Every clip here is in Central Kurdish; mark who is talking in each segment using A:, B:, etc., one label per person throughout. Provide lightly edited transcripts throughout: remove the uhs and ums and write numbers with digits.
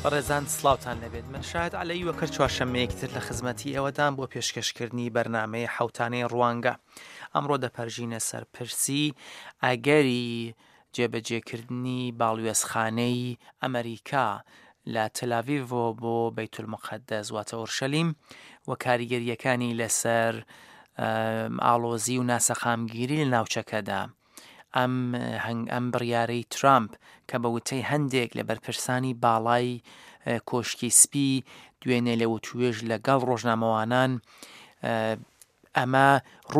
A: بەڕێزان سڵاوتان لەبێت من شاهد عەلەی وەکر چوارشەممەیەکتر لە خزمەتی ئێوەدان بۆ پێشکەشکردنی بەرنامەی حەوتانەی ڕوانگە. ئەمڕۆ دەپەرژینە سەر پرسی ئەگەری جێبەجێکردنی باڵوێزخانەی ئەمریکا لە تەل‌ئاڤیڤۆ بۆ بەیتولمقەدەس واتە ئۆرشەلیم و کاریگەریەکانی لەسەر ئاڵۆزی و ناسەخامگیری لە ناوچەکەدا. ئەم بڕیارەی ترامپ کە بە وتەی هەندێک لە بەرپرسانی باڵای کۆشکی سپی دوێنێ لە وتوێژ لەگەڵ ڕۆژنامەوانان ئەمە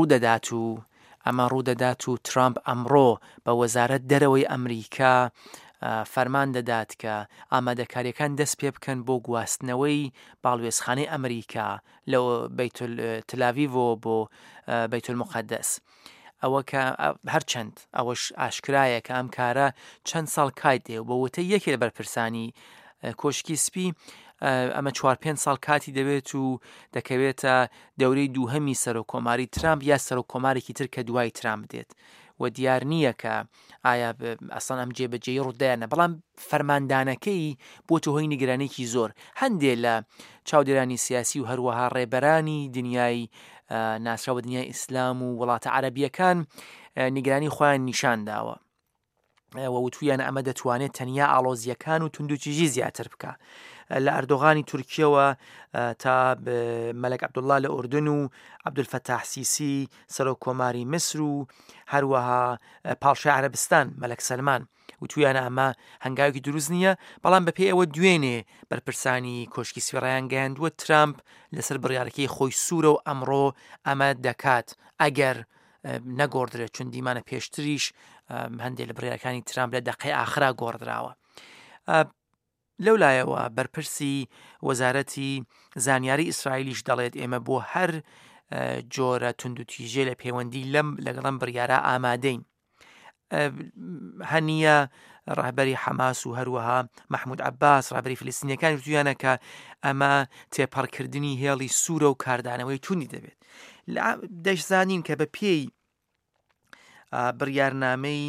A: ڕوودەدات و ترامپ ئەمڕۆ بە وەزارەت دەرەوەی ئەمریکا فەرمان دەدات کە ئامادەکاریەکان دەست پێ بکەن بۆ گواستنەوەی باڵوێزخانەی ئەمریکا لە تەل‌ئاڤیڤۆ بۆ بەیتولمقەدەس. ئەوە کە هەرچەند ئەوەش ئاشکرایە کە ئەم کارە چەند ساڵ کات دێ و بە وتەی یەکێ لە بەرپرسانی کۆشکی سپی ئەمە 4-5 ساڵ کاتی دەبێت و دەکەوێتە دەورەی دووهەمی سەرۆکۆماری ترامپ یا سەرۆکۆمارێکی تر کە دوای ترامپ دێت و دیار نییە کە ئایا ئەسڵان ئەم جێبەجێی ڕوودایانە، بەڵام فەرماندانەکەی بۆتە هۆی نیگرانێکی زۆر. هەندێک لە چاودێرانی سیاسی و هەروەها ڕێبەرانی دنیای ناسراوە دنیای ئیسلام و وڵاتە عەرەبیەکان نیگرانی خۆیان نیشان داوە و وتویان ئەمە دەتوانێت تەنیا ئاڵۆزیەکان و توندوتیژی زیاتر بکە. لە ئەردۆغانی تورکیەوە تا مەلەک عەبدوڵڵا لە ئوردن و عەبدولفەتاح سیسی سەرۆکۆماری میسر و هەروەها پاڵشای عەرەبستان مەلەک سەلمان وتویانە ئەمە هەنگاوێکی دروست نییە، بەڵام بەپێی ئەوە دوێنێ بەرپرسانی کۆشکی سپی ڕایان گەیاندووە ترامپ لەسەر بڕیارەکەی خۆی سوورە و ئەمڕۆ ئەمە دەکات ئەگەر نەگۆڕدرێت، چون دیمانە پێشتریش هەندێک لە بڕیارەکانی ترامپ لە دەقەی ئاخرا گۆڕدراوە. لەولایەوە بەرپرسی وەزارەتی زانیاری ئیسرائیلیش دەڵێت ئێمە بۆ هەر جۆرە توندوتیژێ لە پەیوەندی لەگەڵم بڕیارە ئامادەین. هەنیە ڕاهبەری حەماس و هەروەها مەحموود عەباس ڕاهبەری فلستینیەکان وتویانە کە ئەمە تێپەڕکردنی هێڵی سوورە و کاردانەوەی توندی دەبێت. دەشزانین کە بە پێی بڕیارنامەی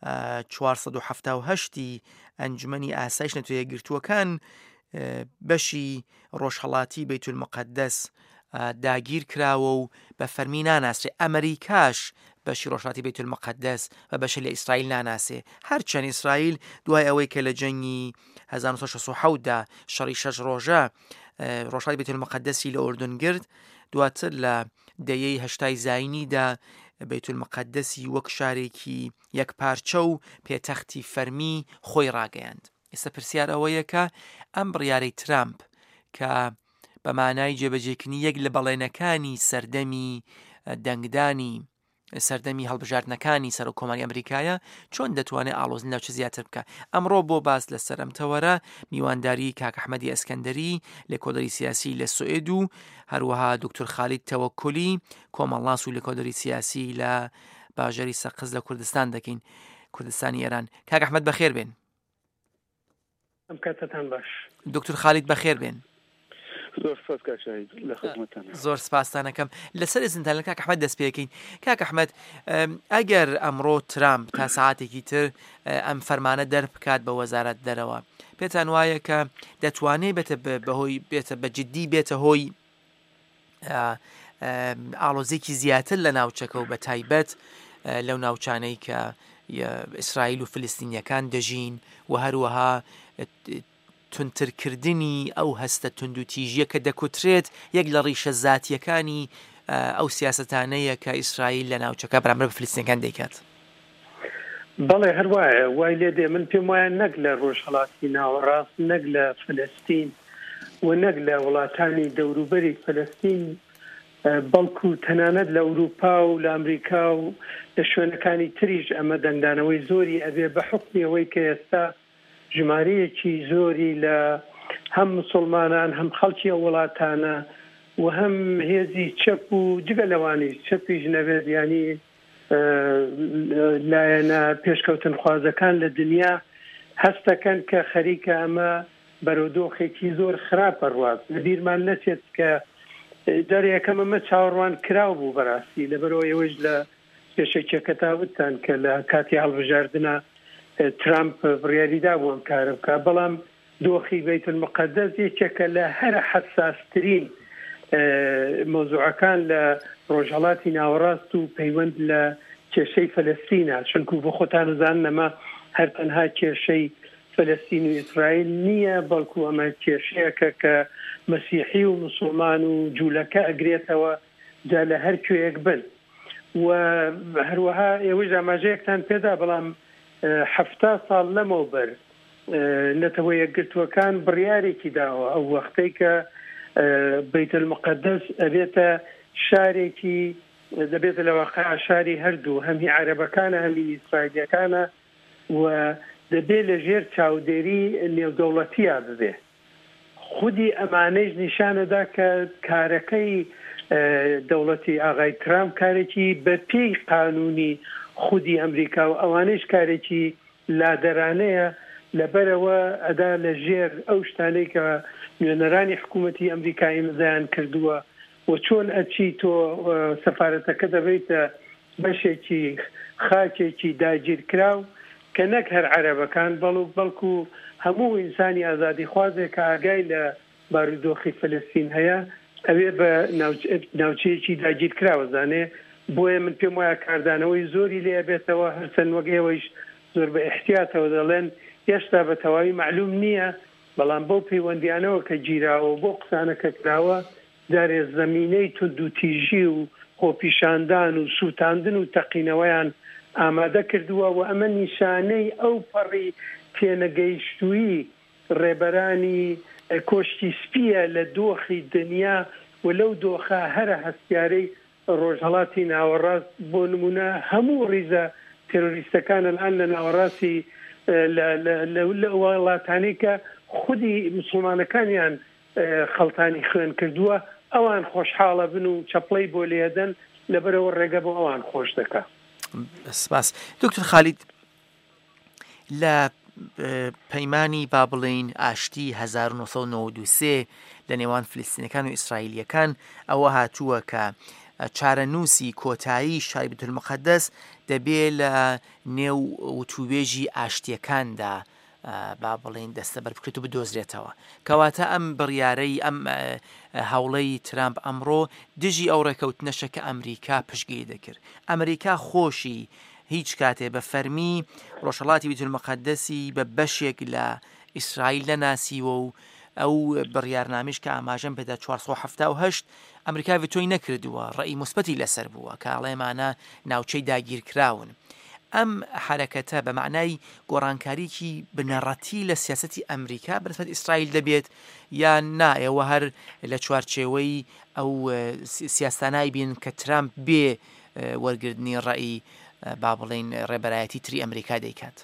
A: 478 ئەنجومەنی ئاسایش نەتۆ یەکگرتووەکان بەشی ڕۆژهەڵاتی بەیتولمقەدەس داگیر کراوە و بە فەرمی ناناسرێ. ئەمریکاش بەشی ڕۆژهەڵاتی بەیتولمقەدەس و بەشە لە ئیسرائیل ناناسێ، هەرچەند ئیسرائیل دوای ئەوەی کە لە جەنگی 1967دا شەڕی 6 ڕۆژە ڕۆژهەڵاتی بەیتولمقەدەسی لە ئوردن گرت، دواتر لە دەیەی 8 زاینیدا بەیتولمقەدەسی وەک شارێکی یەکپارچە و پێتەختی فەرمی خۆی ڕاگەیاند. ئێستا پرسیار ئەوەیە کە ئەم بڕیارەی ترامپ کە بە مانای جێبەجێکردنی یەک لە بەڵێنەکانی سەردەمی هەڵبژاردنەکانی سەرۆکۆماری ئەمریکایە چۆن دەتوانێت ئاڵۆزی ناوچە زیاتر بکە. ئەمڕۆ بۆ باس لەسەر ئەم تەوەرە میوانداری کاک ئەحمەدی ئەسکەندەری لێکۆڵەری سیاسی لە سوئێد و هەروەها دکتۆر خالید تەوەکولی کۆمەڵناس و لێکۆڵەری سیاسی لە باژەری سەقز لە کوردستان دەکەین، کوردستانی ئێران. کاک ئەحمەد بەخێر بێن.
B: ئەم کاتتان باش.
A: دکتۆر خالید بەخێر بێن.
B: زۆر
A: سپاسانەکەم. لەسەر ئێزنتان لە کاک ئەحمەد دەست پێکەین. کاک ئەحمەد، ئەگەر ئەمڕۆ ترامپ تا ساعاتێکی تر ئەم فەرمانە دەربکات بە وەزارەت دەرەوە، پێتان وایە کە دەتوانێت بێتە بە جددی بێتە هۆی ئاڵۆزێکی زیاتر لە ناوچەکە و بە تایبەت لەو ناوچانەی کە ئیسرائیل و فلستینیەکان دەژین و هەروەها تونترکردنی ئەو هەستە توندوتیژیە کە دەکوترێت یەک لە ڕیشە زاتیەکانی ئەو سیاسەتانەیە کە ئیسرائیل لە ناوچەکە بەرامبەر بە فلستینیەکان دەیکات.
B: بەڵێ هەروایە وای لێ دێ، من پێم وایە نەک لە ڕۆژهەڵاتی ناوەڕاست، نەک لە فلستین و نەک لە وڵاتانی دەوروبەری فلستین، بەڵکو تەنانەت لە ئەوروپا و لە ئەمریکا و لە شوێنەکانی تریش ئەمە دەنگدانەوەی زۆری ئەبێ بە حوکمی ئەوەی کە ئێستا ژمارەیەکی زۆری لە هەم مسلمانان هەم خەڵکی ئەو وڵاتانە و هەم هێزی چەپ و جگە لەوانی چەپیش نەبێت، ینی لایەنە پێشکەوتن خوازەکان لە دنیا هەستەکەن کە خەریکە ئەمە بەرەودۆخێکی زۆر خراپە ڕوات. لەبیرمان نەچێت کە جارێکەکەم ئەمە چاوەڕوان کراو بوو بەڕاستی، لەبەرەوە ئێوەش لە پێشێکیەکە تاوتان کە لە کاتی هەڵبژاردنە ترامپ بڕیاریدا بووم کارە بکە، بەڵام دۆخی بەیت المقدس یەکێکە لە هەر حساسترین مۆزوعەکان لە ڕۆژهەڵاتی ناوەڕاست و پەیوەند لە کێشەی فەلەستینە، چونکو بۆ خۆتان نزان نەما هەر تەنها کێشەی فەلەستین و ئیسرائیل نییە، بەڵکو ئەمە کێشەیەکە کە مەسیحی و مسلمان و جوولەکە ئەگرێتەوە جا لە هەر کوێیەک بن. و هەروەها ئێوەش ئاماژەیەکتان پێدا، بەڵام 70 ساڵ لەمەوبەر نەتەوە یەکگرتووەکان بڕیارێکی داوە ئەو وەختەی کە بەیت المقدس ئەبێتە شارێکی دەبێتە لە واقع شاری هەردوو، هەمی عەرەبەکانە هەمی ئیسرائیلیەکانە و دەبێت لە ژێر چاودێری نێودەوڵەتیە ببێ. خودی ئەمانەیش نیشانەدا کە کارەکەی دەوڵەتی ئاغای ترامپ کارێکی بە پێی قانونی خودی ئەمریکا و ئەوانەیش کارێکی لادەرانەیە لەبەرەوە ئەدا لە ژێر ئەو شتانەی کە نوێنەرانی حکوومەتی ئەمریکایی مزایان کردووە و چۆن ئەچی تۆ سەفارەتەکە دەبێتە بەشێکی خاکێکی داگیرکراو کە نەک هەر عەرەبەکان بەڵکو هەموو ئینسانی ئازادی خوازێک کە ئاگای لە بارودۆخی فەلەستین هەیە ئەوێ بە ناوچەیەکی داگیرکراوە زانێ. بۆیە من پێم وایە کاردانەوەی زۆری لێ بێتەوە، هەرچەند وەک ئێوەیش زۆر بە احتیاتەوە دەڵێن هێشتا بە تەواوی معلوم نییە، بەڵام بەو پەیوەندیانەوە کە گیراوە بۆ قسانەکە کراوە دارێ زەمینەی تند و تیژی و خۆپیشاندان و سووتاندن و تەقینەوەیان ئامادە کردووە و ئەمە نیشانەی ئەو پەڕی تێنەگەیشتووی ڕێبەرانی کۆشتی سپیە لە دۆخی دنیا و لەو دۆخە هەرە هەستیارەی ڕۆژهەڵاتی ناوەڕاست. بۆ نمونە هەموو ڕیزە تێرۆریستەکان الان لە ناوەڕاستی لە وڵاتانەی کە خودی مسلمانەکانیان خەڵتانی خوێن کردووە ئەوان خۆشحاڵە بن و چەپڵەی بۆ لێدەن لەبەرەوە ڕێگە بۆ ئەوان خۆش دەکات.
A: سپاس. دکتۆر خالید، لە پەیمانی با بڵێین ئاشتی 1993 لە نێوان فلستینەکان و ئیسرائیلیەکان ئەوە هاتووە کە چارەنووسی کۆتایی شاری بەیت المقدس دەبێت لە نێو وتوبێژی ئاشتیەکاندا با بڵێن دەستەبەر بکرێت و بدۆزرێتەوە، کەواتە ئەم بڕیارەی ئەم هەوڵەی ترامپ ئەمڕۆ دژی ئەو ڕێکەوتنەشە کە ئەمریکا پشتگیری دەکرد. ئەمریکا خۆشی هیچ کاتێ بە فەرمی ڕۆژهەڵاتی بەیت المقدسی بە بەشێک لە ئیسرائیل نەناسیوە و ئەو بڕیارنامەش کە ئاماژەم پێدا 478 ئەمریکا ڤیتۆی نەکردووە، ڕێی مثبەتی لەسەر بووە کە ئاڵێمانە ناوچەی داگیرکراون. ئەم حرەکەتە بە معنای گۆڕانکاریکی بنەڕەتی لە سیاسەتی ئەمریکا بەنسبەت ئیسرائیل دەبێت یان نا ئێوە هەر لە چوارچێوەی ئەو سیاستانای بین کە ترامپ بێ وەرگردنی ڕێی با بڵێن ڕێبەرایەتی تری ئەمریکا دەیکات؟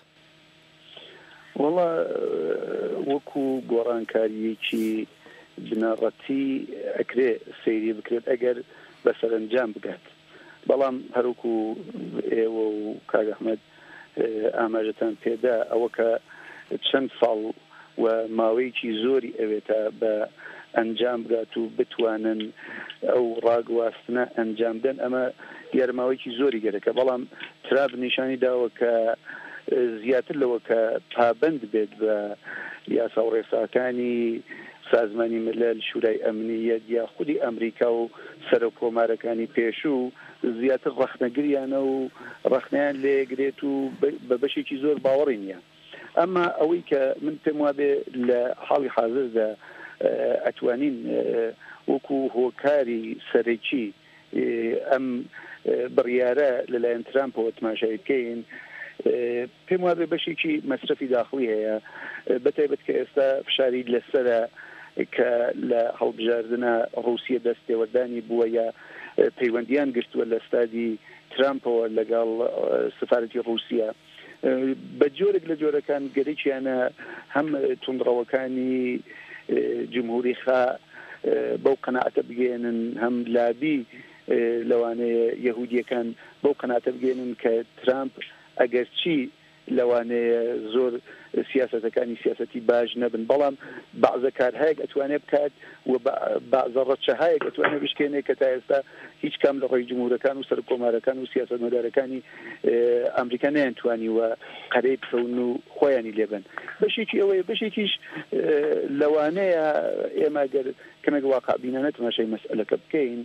C: وەڵا وەکو گۆڕانکاریەکی بنەڕەتی ئەکرێ سەیری بکرێت ئەگەر بەسەرنجام بگات، بەڵام هەروکو ئێوە و کاک ئەحمەد ئاماژەتان پێدا ئەوە کە چەند ساڵ و ماوەیەکی زۆری ئەوێتە بە ئەنجام بگات و بتوانن ئەو ڕاگواستنە ئەنجامدەن، ئەمە یارماوەیەکی زۆری گەرەکە. بەڵام ترامپ نیشانی داوە کە زیاتر لەوە کە پابند بێت بە یاسا و ڕێساکانی سازمانی ملل، شورای ئەمنیەت یا خودی ئەمریکا و سەرۆک کۆمارەکانی پێشوو زیاتر ڕەخنەگریانە و ڕەخنیان لێگرێت و بە بەشێکی زۆر باوەڕی نییە. ئەمما ئەوەی کە من پێم وابێ لە حاڵی حاضردا ئەتوانین وەکو هۆکاری سەرەکی ئەم بڕیارە لەلایەن ترامپەوە تماشای بکەین، پێم وابێ بەشێکی مەصرفی داخلی هەیە، بەتایبەت کە ئێستا فشاری لەسەرە کە لە هەڵبژاردنە ڕووسیە دەستێوەردانی بووە یا پەیوەندیان گرتووە لە ستادی ترامپەوە لەگەڵ سفارەتی ڕووسیا. بە جۆرێک لە جۆرەکان گەرەیکیانە هەم توندڕەوەکانی جمهوری خا بەو قەناعەتە بگێنن، هەم لابی لەوانەیە یەهودیەکان بەو قەناعەتە بگێنن کە ترامپ ئەگەرچی لەوانەیە زۆر سیاسەتەکانی سیاسەتی باش نەبن بەڵام بەعزە کارهایەک ئەتوانێت بکات و بەعزە ڕەچەهایەک ئەتوانێت بشکێنێت کە تا ئێستا هیچ کام لە ڕێی جمهورەکان و سەر کۆمارەکان و سیاسەتمەدارەکانی ئەمریکا نەیانتوانی و قەرەی بکەون و خۆیانی لێبن بەشێکی ئەوەیە بەشێکیش لەوانەیە ئێمە گەر کەمێک واقعبینانە تماشای مەسئلەکە بکەین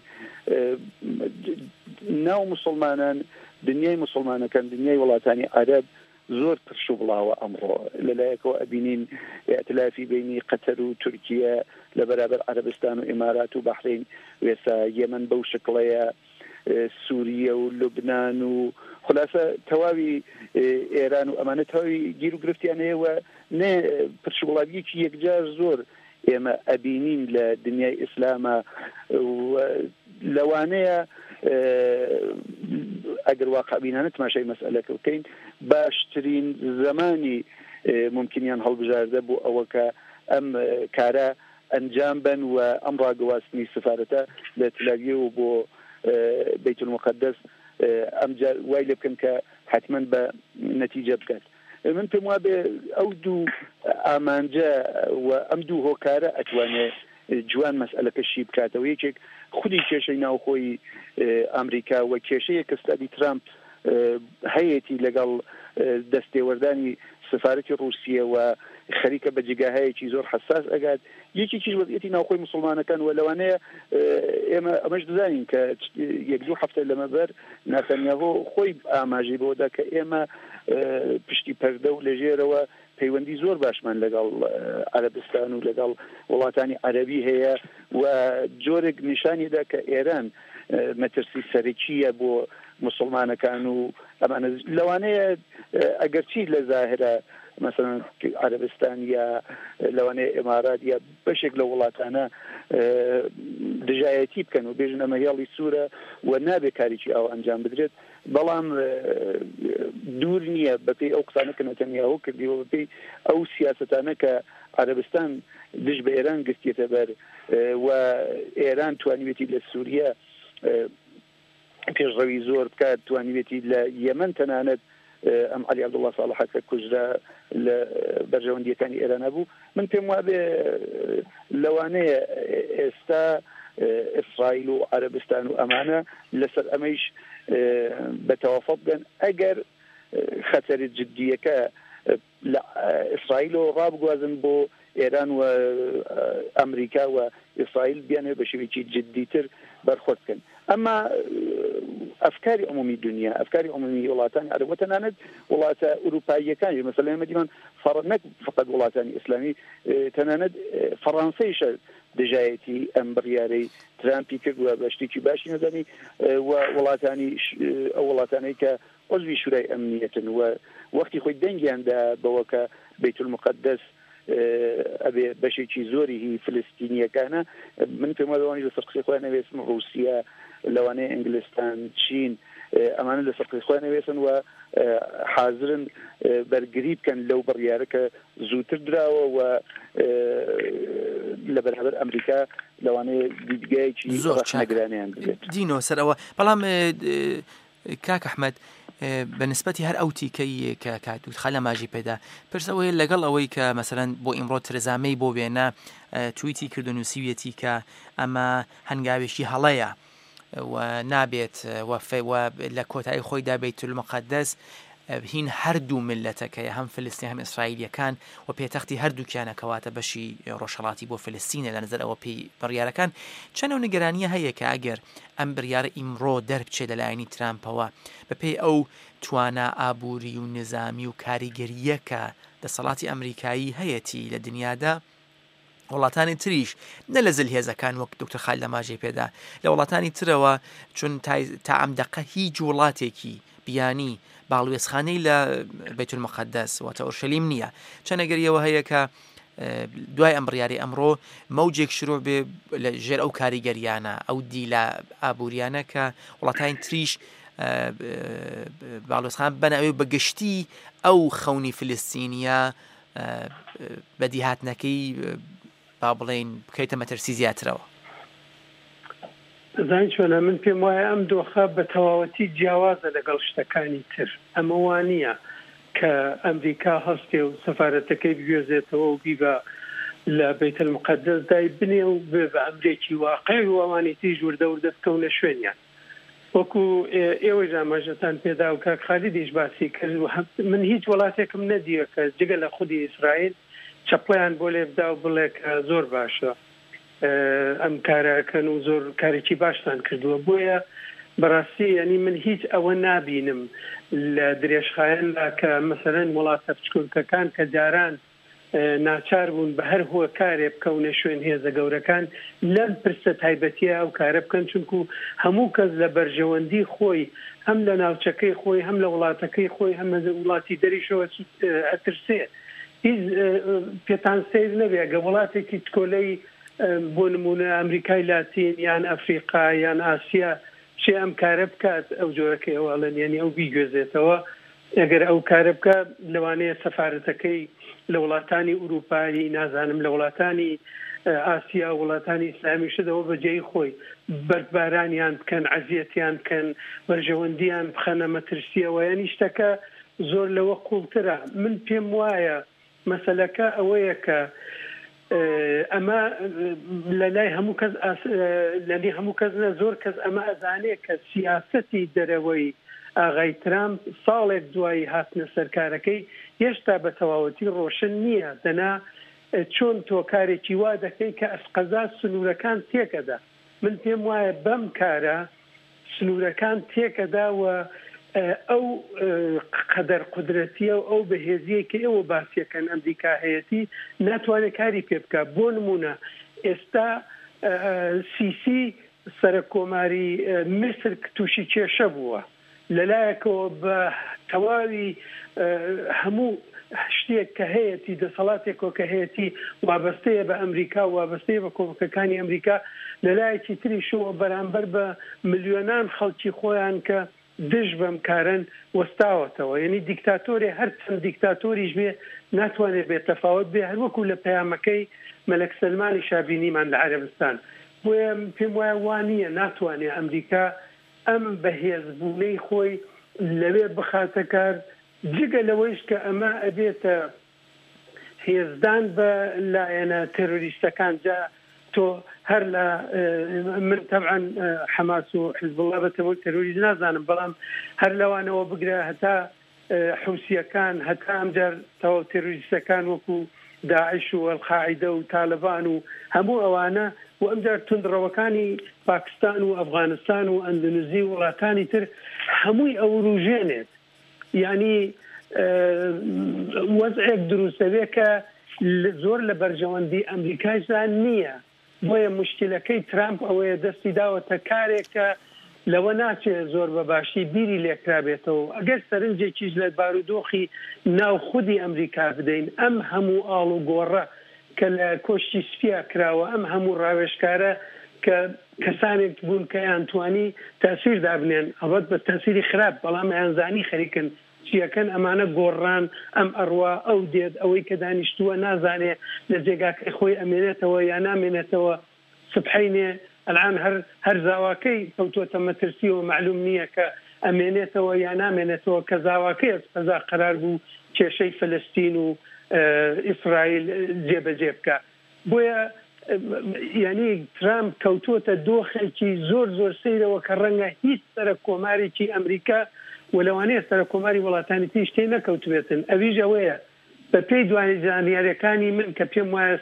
C: ناو مسلمانان دنیای مسلمانەکان دنیای وڵاتانی عەرەب زۆر پرش و بڵاوە ئەمڕۆ لەلایەکەوە ئەبینین ئەتلافی بینی قەتەر و تورکیە لە بەرابەر عەرەبستان و ئیمارات و بەحرین وێستا یەمەن بەو شکڵەیە سووریە و لوبنان و خلاصە تەواوی ئێران و ئەمانە تەواوی گیر و گرفتیان هەیە و نێ پرش و بڵاویەکی یەکجار زۆر ئێمە ئەبینین لە دنیای ئیسلامە لەوانەیە ئەگەر واقعبینانە تماشای مەسئلەکە بکەین باشترین زمانی ممکنیان هەڵبژاردە بۆ ئەوە کە ئەم کارە ئەنجام بن و ئەم ڕاگەواستنی سفارەتە لە تەلەڤیڤ و بۆ بەیت المقدس ئەمجار وای لێ بکەن کە حتمما بە نەتیجە بکات من پێم وابێ ئەو دوو ئامانجە و ئەم دوو هۆکارە ئەتوانێت جوان مەسئلەکەشی بکاتەوە یەکێک خودی کێشەی ناوخۆی ئەمریکا و کێشەیە کە ستادی ترامپ هەیەی لەگەڵ دەستێوەردانی سفارەتی رووسیە و خەریکە بە جگاهەیەکی زۆر حساس ئەگات یەکێکیش وەزعەتی ناوخۆی مسلمانەکان و لەوانەیە ئێمە ئەمەش دەزانین کە یەک دوو هەفتە لەمەبەر ناتەنیاهۆ خۆی ئاماژەی بۆدا کە ئێمە پشتی پەردە و لەژێرەوە پەیوەندی زۆر باشمان لەگەڵ عەرەبستان و لەگەڵ وڵاتانی عەرەبی هەیە و جۆرێک نیشانیدا کە ئێران مەترسی سەرەکیە بۆ مسلمانەکان و ئەمانە لەوانەیە ئەگەرچی لە ظاهرە مثلا عەرەبستان یا لەوانەیە ئێمارات یا بەشێک لە وڵاتانە دژایەتی بکەن و بێژن ئەمە هێڵی سوورە و نابێ کاریی ئەو ئەنجام بدرێت بەڵام دوور نییە بەپێی ئەو قسانە کە نەتەنیاهۆ کردیەوە بەپێی ئەو سیاسەتانە کە عەرەبستان دژ بە ئێران گرتێتە بەر و ئێران توانیوێتی لە سووریا پێشڕەوی زۆر بکات توانیوێتی لە یەمەن تەنانەت ئەم عەلی عەبدوڵڵا ساڵحە کە کوژرا لە بەرژەوەندیەکانی ئێرانە بوو من پێم وابێ لەوانەیە ئێستا ئیسرائیل و عەرەبستان و ئەمانە لەسەر ئەمەیش بەتەوافق بگەن ئەگەر خەتەری جددیەکە لە ئیسرائیل و ڕابگوازن بۆ ئێران و ئەمریکا و ئیسرائیل بیانێ بە شێوەیەکی جددیتر بەرخۆرد بکەن ئەمما ئەفکاری عمومی دنیا ئەفکاری عمومی وڵاتانی عەرەب و تەنانەت وڵاتە ئوروپاییەکانی مەسەڵەن ئێمە دیمان نەک فقط وڵاتانی ئیسلامی تەنانەت فەڕەنسەیشە دژایەتی ئەم بڕیارەی ترامپی کرد و بە شتێکی باشی نەزانی و وڵاتانەی کە عضوی شورای ئەمنیەتن و وەختی خۆی دەنگیاندا بەوە کە بەیت المقدس ئەبێ بەشێکی زۆری هی فلستینیەکانە من پێم وایە لەوانەیە لەسەر قسەی خۆیان نەوێسن رووسیا لەوانەیە ئینگلستان چین ئەمانە لەسەر قسەی خۆیان نەوێسن و حازرن بەرگری بکەن لەو بڕیارە کە زووتر دراوە و لە بەرابەر ئەمریکا لەوانەیە دیدگایەکی زۆر نەگرانیان بێت
A: دینۆ سەرەوە بەڵام کاک ئەحمەد بەنسبەتی هەر ئەو تیکەی کە کاتوت خەلە ماژی پێدا پرسەوەی لەگەڵ ئەوەی کە مەسەلەن بۆ ئیمڕۆ ترزامەی بۆ بێنە توییتی کرد و نووسیویەتی کە ئەمە هەنگاوێکی هەڵەیە و نابێت لە کۆتایی خۆیدا بەیت المقدس هین هەردوو ملەتەکەیە هەم فلستین هەم ئیسرائیلیەکان و پێتەختی هەردووکیانە کەواتە بەشی ڕۆژهەڵاتی بۆ فلستینە لە نظر ئەوە پێی بڕیارەکان چەنە نیگەرانیە هەیە کە ئەگەر ئەم بڕیارە ئیمڕۆ دەربچێت لەلایەنی ترامپەوە بەپێی ئەو توانە ئابووری و نظامی و کاریگەریە کە دەسەڵاتی ئەمریکایی هەیەی لە دنیادا وڵاتانی تریش نە لە زلهێزەکان وەک دکتۆر خالد لەماژەی پێدا لە وڵاتانی ترەوە چون تا ئەم دەقە هیچ وڵاتێکی بیانی باڵوێزخانەی لە بەیت المقدس واتە ئۆرشەلیم نییە چەنەگەریەوە هەیە کە دوای ئەم بڕیاری ئەمڕۆ مەوجێک شروع بێ لە ژێر ئەو کاریگەریانە ئەو دیلە ئابووریانە کە وڵاتانی تریش باڵوێزخان بەناوێ بەگشتی ئەو خەونی فلستینیە بەدیهاتنەکەی با بڵێن بکەیتە مەترسی زیاترەوە
B: زان چۆنە من پێم وایە ئەم دۆخە بە تەواوەتی جیاوازە لەگەڵ شتەکانی تر ئەمە وانە کە ئەمریکا هەستێ و سەفارەتەکەی بگوێزێتەوە و بیبە لە بەیت المقدس دای بنێ و بێ بە ئەمریکی واقعی و ئەوانی تیژ وردە بکەونە شوێنیان وەکو ئێوە ئاماژەتان پێدا و کاک خالیدیش باسی کرد و من هیچ وڵاتێکم نەدیوە کە جگە لە خودی ئیسرائیل چەپڵیان بۆ لێ بدا و بڵێ کە زۆر باشە ئەم کارەکەن و زۆر کارێکی باشتان کردووە بۆیە بەڕاستی ینی من هیچ ئەوە نابینم لە درێژخایەندا کە مەسەرەن وڵاتە بچکۆکەکان کە جاران ناچار بوون بە هەر هۆ کارێ بکەونە شوێن هێزە گەورەکان لەم پرسە تایبەتیە ئەو کارە بکەن چونکو هەموو کەس لە بەرژەوەندی خۆی هەم لە ناوچەکەی خۆی هەم لە وڵاتەکەی خۆی هەم لە وڵاتی دەریشەوە ئەترسێ هیچ پێتان سیر نەبێگە وڵاتێکی تکۆلەی بۆ نمونە ئەمریکای لاتین یان ئەفریقا یان ئاسیا چێ ئەم کارە بکات ئەو جۆرەکەی ئەوڵەن یعنی ئەو بیگوێزێتەوە ئەگەر ئەو کارە بکە لەوانەیە سەفارەتەکەی لە وڵاتانی ئوروپایی نازانم لە وڵاتانی ئاسیا وڵاتانی ئیسلامی شدەوە بەجێی خۆی بەربارانیان بکەن عەزیەتیان بکەن بەرژەوەندیان بخەنە مەترسیەوە یعنی شتەکە زۆر لەوە قوڵترە من پێم وایە مەسەلەکە ئەوەیە کە ئەمە لە لای هەموو کەس زۆر کەس ئەمە ئەزانێت کە سیاسەتی دەرەوەی ئاغای ترامپ ساڵێک دوایی هاتنە سەرکارەکەی هێشتا بە تەواوەتی ڕۆشن نییە دەنا چۆن تۆ کارێکی وا دەکەی کە ئەسقەزا سنوورەکان تێکەدا من پێم وایە بەم کارە سنوورەکان تێکەداوە ئەو قەدەر قودرەتیە و ئەو بەهێزیە کە ئێوە باسیەکەن ئەمریکا هەیەتی ناتوانێت کاری پێ بکە بۆ نمونە ئێستا سیسی سەرۆک کۆماری میسر تووشی کێشە بووە لەلایەکەوە بە تەواوی هەموو شتێک کە هەیەی دەسەڵاتێکەوە کە هەیەی وابەستەیە بە ئەمریکا وابەستەیە بە کۆمەکەکانی ئەمریکا لەلایەکی تریشەوە بەرامبەر بە ملیۆنان خەڵکی خۆیان کە دژ بەم کارن وەستاوەتەوە یعنی دیکتاتۆری هەر چەند دیکتاتۆریش بێ ناتوانێت بێت تەفاوت بێ هەروەکو لە پەیامەکەی مەلەک سەلمانی شابینیمان لە عەرەبستان بۆیە پێم وایە وانییە ناتوانێت ئەمریکا ئەم بەهێزبوونەی خۆی لەوێ بخاتە کار جگە لەوەیش کە ئەمە ئەبێتە هێزدان بە لایەنە تێرۆریستەکان جا تۆ هەر لە من طبعا حماس و حزب الله بەتەوە تێرۆریست نازانم بەڵام هەر لەوانەوە بگرە هەتا حوسیەکان هەتا ئەمجار تەواو تێرۆریستەکان وەکو داعش و القاعیدە و تالبان و هەموو ئەوانە و ئەمجار توندڕەوەکانی پاکستان و ئەفغانستان و ئەندونزی و وڵاتانی تر هەمووی ئەو ڕوژێنێت یعنی وەزعێک دروستەوێ کە زۆر لە بەرژەوەندی ئەمریکایشان نییە بۆیە مشکلەکەی ترامپ ئەوەیە دەستی داوەتە کارێکە لەوە ناچێت زۆر بەباشی بیری لێکرابێتەوە ئەگەر سەرنجێکیش لە بارودۆخی ناوخودی ئەمریکا بدەین ئەم هەموو ئاڵ و گۆڕە کە لە کۆشتی سپیا کراوە ئەم هەموو ڕاوێژکارە کە کەسانێک بوون کە یانتوانی تاسیر دابنێن ئەوەت بە تاسیری خراپ بەڵام ئەیانزانی خەریکن چیەکەن ئەمانە گۆڕان ئەم ئەڕوا ئەو دێت ئەوەی کە دانیشتووە نازانێ لە جێگاکەی خۆی ئەمێنێتەوە یا نامێنێتەوە سبحینێ الان هەر زاواکەی کەوتووەتە مەترسیەوە معلوم نییە کە ئەمێنێتەوە یا نامێنێتەوە کە زاواکەی ئەسپەزا قرار بوو کێشەی فلەستین و ئیسرائیل جێبەجێ بکە بۆیە یعنی ترامپ کەوتووەتە دۆخێکی زۆر زۆر سەیرەوە کە ڕەنگە هیچ سەرۆک کۆمارێکی ئەمریکا و لەوانەیە سەرۆک کۆماری وڵاتانی تری شتێ نەکەوتوێتن ئەویش ئەوەیە بە پێی دوای زانیاریەکانی من کە پێم وایە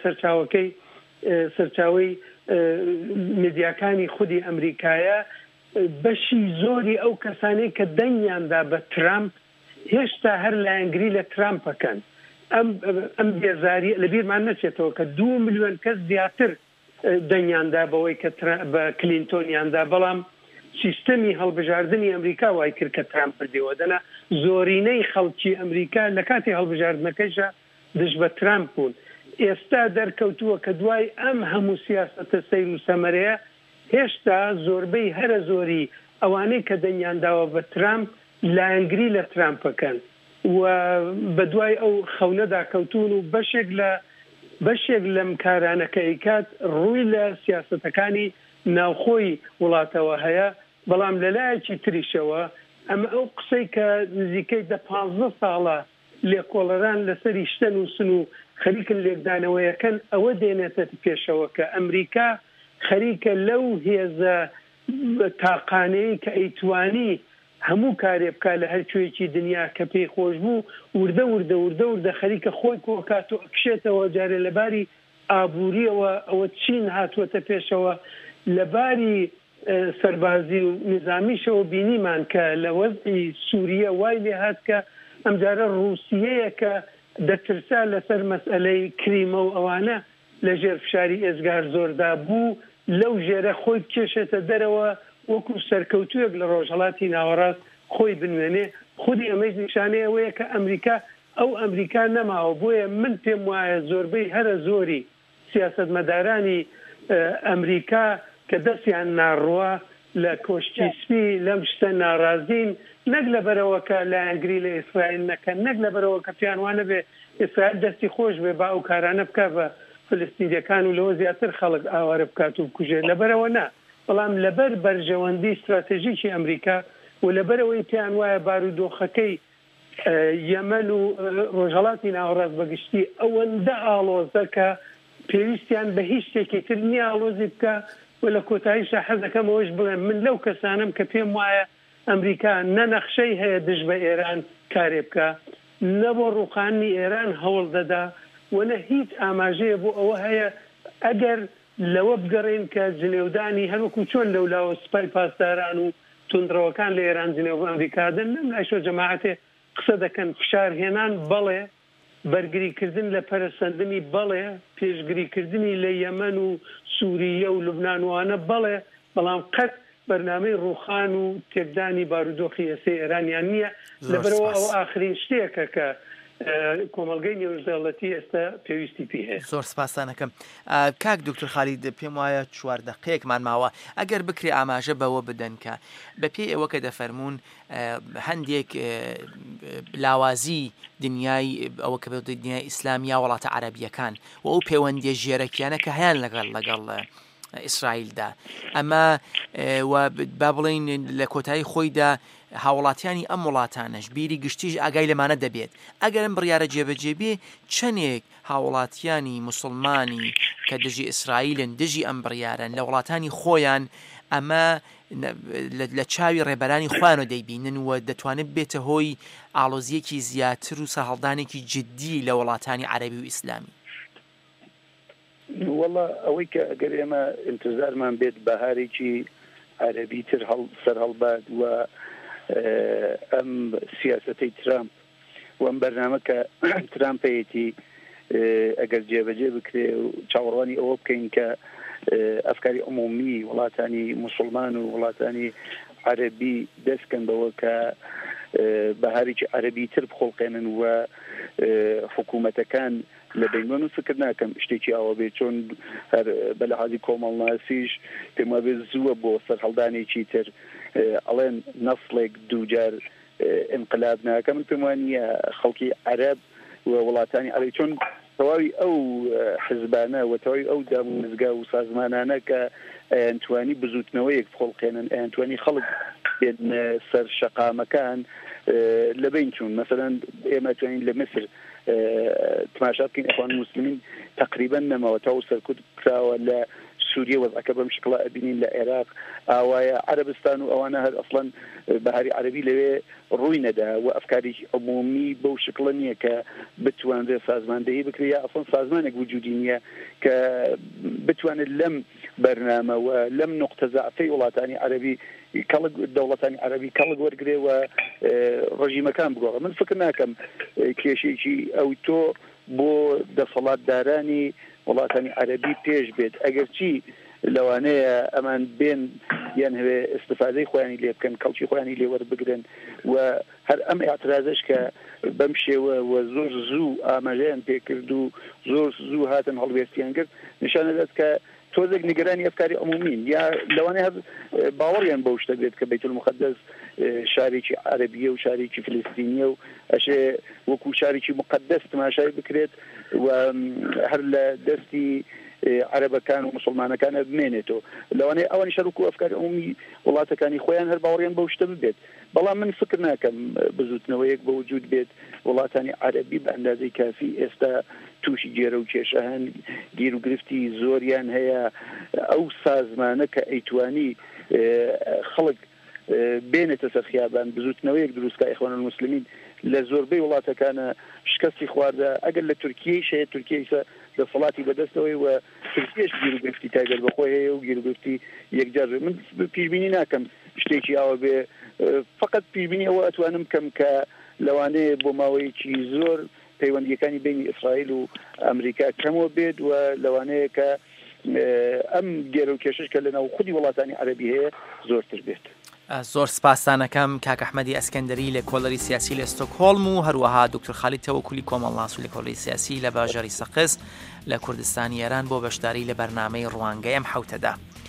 B: سەرچاوەی مدیاکانی خودی ئەمریکایە بەشی زۆری ئەو کەسانەی کە دەنگیاندا بە ترامپ هێشتا هەر لایەنگری لە ترامپەکەن ئەم بێزاری لەبیرمان نەچێتەوە کە 2 ملیۆن کەس زیاتر دەنگیاندا بەوەی کە بە کلینتۆنیاندا بەڵام سیستەمی هەڵبژاردننی ئەمریکا وای کرد کە ترامپ پردیەوە دەنا زۆرینەی خەڵکی ئەمریکا لە کاتی هەڵبژاردنەکەیشە دژ بە ترامپ بوون ئێستا دەرکەوتووە کە دوای ئەم هەموو سیاسەتە سەیر و سەمەرەیە هێشتا زۆربەی هەرە زۆری ئەوانەی کە دەنگیانداوە بە ترامپ لایەنگری لە ترامپەکەن و بە دوای ئەو خەونەدا کەوتون و بەشێک لەم کارانەکە ئیکات ڕووی لە سیاسەتەکانی ناوخۆی وڵاتەوە هەیە بەڵام لەلایەکی تریشەوە ئەمە ئەو قسەی کە نزیکەی 15 ساڵە لێکۆڵەران لەسەری شتن و سن و خەریکن لێکدانەوەیەکەن ئەوە دێنێتە پێشەوە کە ئەمریکا خەریکە لەو هێزە تاقانەی کە ئەیتوانی هەموو کارێ بکە لە هەرکوێکی دنیا کە پێی خۆش بوو وردە خەریکە خۆی کۆکات و ئەکشێتەوە جارێ لەباری ئابوووریەوە ئەوە چین هاتووەتە پێشەوە لەباری سەربازی و نظامیشەوە بینیمان کە لە وەزعی سووریە وای لێ هات کە ئەمجارە ڕووسیەیە کە دەترسا لەسەر مەسئلەی کریمە و ئەوانە لە ژێر فشاری ئێزگار زۆردا بوو لەو ژێرە خۆی بکێشێتە دەرەوە وەکو سەرکەوتوویەک لە ڕۆژهەڵاتی ناوەڕاست خۆی بنوێنێ خودی ئەمەش نیشانەیە ئەوەیە کە ئەمریکا نەماوە بۆیە من پێم وایە زۆربەی هەرە زۆری سیاسەتمەدارانی ئەمریکا کە دەستیان ناڕوە لە کۆشتی سپی لەم شتە ناڕازین نەک لەبەرەوە کە لایەنگری لە ئیسرائیل نەکەن نەک لەبەرەوە کە پیانوانە بێ ئیسرائیل دەستی خۆش بێ با ئەو کارانە بکە بە فلستینیەکان و لەوە زیاتر خەڵک ئاوارە بکات و بکوژێ لەبەرەوە نا بەڵام لەبەر بەرژەوەندی استراتێژیکی ئەمریکا و لەبەرەوەی پێیان وایە بارودۆخەکەی یەمەن و ڕۆژهەڵاتی ناوەڕاست بەگشتی ئەوەندە ئاڵۆزە کە پێویستیان بە هیچ شتێکی تر نییە ئاڵۆزی بکە و لە کۆتاییشە حەزەکەمەوەش بڵێن من لەو کەسانم کە پێم وایە ئەمریکا نەنەخشەی هەیە دژ بە ئێران کارێ بکە نە بۆ ڕووخانی ئێران هەوڵ دەدا وەنە هیچ ئاماژەیە بۆ ئەوە هەیە ئەگەر لەوە بگەڕین کە جنێودانی هەروەکو چۆن لەولاوە سوپای پاسداران و توندڕەوەکان لە ئێران جنێو بە ئەمریکادن لەم لایشۆ جەماعەتێ قسە دەکەن فشارهێنان بەڵێ بەرگریکردن لە پەرسەندنی بەڵێ پێشگریکردنی لە یەمەن و سووریە و لوبنانوانە بەڵێ بەڵام قەت بەرنامەی ڕووخان و تێکدانی بارودۆخی ئێسەی ئێرانیان نییە لەبەرەوە ئەو ئاخرین شتێکە کە کۆمەلگەی نێودەوڵەتی ئێستا پێویستی پێ هەیە.
A: زۆر سپاسانەکەم. کاک دکتۆر خالید پێم وایە 4 دقەیەکمان ماوە ئەگەر بکرێ ئاماژە بەوە بدەن کە بەپێی ئەوە کە دەفەرمونون هەندێک لاوازی دنیای ئەوە کە بێت دنیای ئیسلامیا وڵاتە عەرەبیەکان و ئەو پەیوەندیە ژێرەکیانە کە هەیان لەگەڵ ئیسرائیلدا ئەمە با بڵین لە کۆتایی خۆیدا هاوڵاتیانی ئەم وڵاتانەش بیری گشتیش ئاگای لەمانە دەبێت ئەگەرم بڕیارە جێبەجێبێ چەندێک هاوڵاتیانی موسڵمانی کە دژی ئیسرائیلن دژی ئەم بڕیارن لە وڵاتانی خۆیان ئەمە لە چاوی ڕێبەرانی خۆیانەوە دەیبینن و دەتوانێت بێتە هۆی ئاڵۆزیەکی زیاتر و سەهەڵدانێکی جدی لە وڵاتانی عەرەبی و ئیسلامی.
C: والله ئەوەی کە ئەگەر ئێمە انتظارمان بێت بەهارێکی عەرەبی تر سەر هەڵبات و ئەم سیاسەتەی ترامپ و ئەم بەرنامە کە ترامپەیەتی ئەگەر جێبەجێ بکرێ و چاوەڕوانی ئەوە بکەین کە ئەفکاری عمومی وڵاتانی موسڵمان و وڵاتانی عەرەبی دەستکەن بەوە کە بەهارێکی عەرەبی تر بخۆڵقێنن و حکوومەتەکان لە بینوان و فکر ناکەم شتێکی ئەوە بێت چۆن بە لەحاظی کۆمەڵناسیش پێم وابێت زووە بۆ سەرهەڵدانێکی تر ئەڵێن نەسڵێک دووجار انقلاب ناکە من پێم وانە خەڵکی عەرەب و وڵاتانی عەرەبی چۆن تەواوی ئەو حزبانە و تەواوی ئەو داموزگا و سازمانانە کە ئەیانتوانی بزوتنەوەیەک بخۆڵقێنن ئەیانتوانی خەڵک بێن سەر شەقامەکان لە بین چوون مثلا ئێمە توانین لە مصر تماشا بکەین ئەخوان موسلمین تقریبا نەماوە تا سەرکوت کراوە لە سووریە وەزعەکە بەم شکڵە ئەبینین لە عێراق ئاوایە عەرەبستان و ئەوانە هەر ئەسڵەن بەهاری عەرەبی لەوێ ڕووی نەدا و ئەفکاری عمومی بەو شکڵە نییە کە بتوانرێت سازماندەهی بکرێت یا ئەسڵەن سازمانێک وجودی نییە کە بتوانێت لەم بەرنامە و لەم نقطە زەعفەی وڵاتانی عەرەبی کەڵک دەوڵەتانی عەرەبی کەڵک وەرگرێ و ڕژیمەکان بگۆڕە من فکر ناکەم کێشێکی ئەو تۆ بۆ دەسەڵاتدارانی وڵاتانی عەرەبی پێش بێت ئەگەر چی لەوانەیە ئەمان بێن یان هەوێ استفادەی خۆیانی لێ بکەن کەڵکی خۆیانی لێ وەربگرن و هەر ئەم اعتراضش کە بەم شێوە و زۆر زوو ئاماژەیان پێکرد و زۆر زوو هاتن هەڵوێستیان کرد نیشانە دەست کە تۆزێک نیگەرانی ئەفکاری عمومین یا لەوانەیە هەر باوەڕیان بەو شتە بێت کە بەیت المقدس شارێکی عەرەبیە و شارێکی فلستینیە و ئەشێ وەکو شارێکی مقدس تماشای بکرێت و هەر لە دەستی عەرەبەکان و مسلمانەکانە بمێنێتەوە لەوانەیە ئەوانی شەڕ و ئەفکار عمومی وڵاتەکانی خۆیان هەر باوەڕیان بەو شتە ببێت بەڵام من فکر ناکەم بزوتنەوەیەک بە وجود بێت وڵاتانی عەرەبی بە ئەندازەی کافی ئێستا تووشی جێرە و کێشە هەن گیر و گرفتی زۆریان هەیە ئەو سازمانە کە ئەیتوانی خەڵک بێنێتە سەر خیابان بزوتنەوەیەک دروستکە ئیخوان المسلمین لە زۆربەی وڵاتەکانە شکستی خواردە ئەگەر لە تورکیەش هەیە تورکیە دەسەڵاتی بەدەستەوەی و تورکیەش گیر و گرفتی تایبەت بەخۆی هەیە و گیر و گرفتی یەکجار من پیشبینی ناکەم شتێکی ئەوە بێ فقط پیشبینی ئەوە ئەتوانم کەم کە لەوانەیە بۆ ماوەیەکی زۆر پەیوەندیەکانی بینی ئیسرائیل و ئەمریکا کەمەوە بێت و لەوانەیە کە ئەم گێرە و کێشش کە لەناو خودی وڵاتانی عەرەبی هەیە زۆرتر بێت.
A: زۆر سپاسانەکەم کاک ئەحمەدی ئەسکەندەری لە کۆڵەری سیاسی لە ستۆکهۆڵم و هەروەها دکتۆر خالید تەوەکولی کۆمەڵناس لە کۆڵەری سیاسی لە باژاری سەقز لە کوردستانی ئێران بۆ بەشداری لە بەرنامەی ڕوانگەی ئەم حوتەدا.